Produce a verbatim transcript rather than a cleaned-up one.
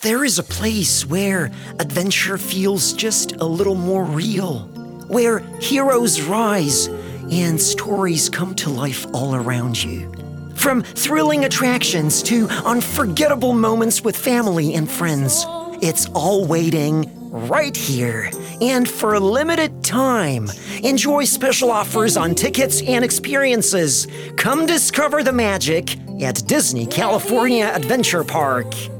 there is a place where adventure feels just a little more real, where heroes rise and stories come to life all around you. From thrilling attractions to unforgettable moments with family and friends, it's all waiting right here. And for a limited time, enjoy special offers on tickets and experiences. Come discover the magic at Disney California Adventure Park.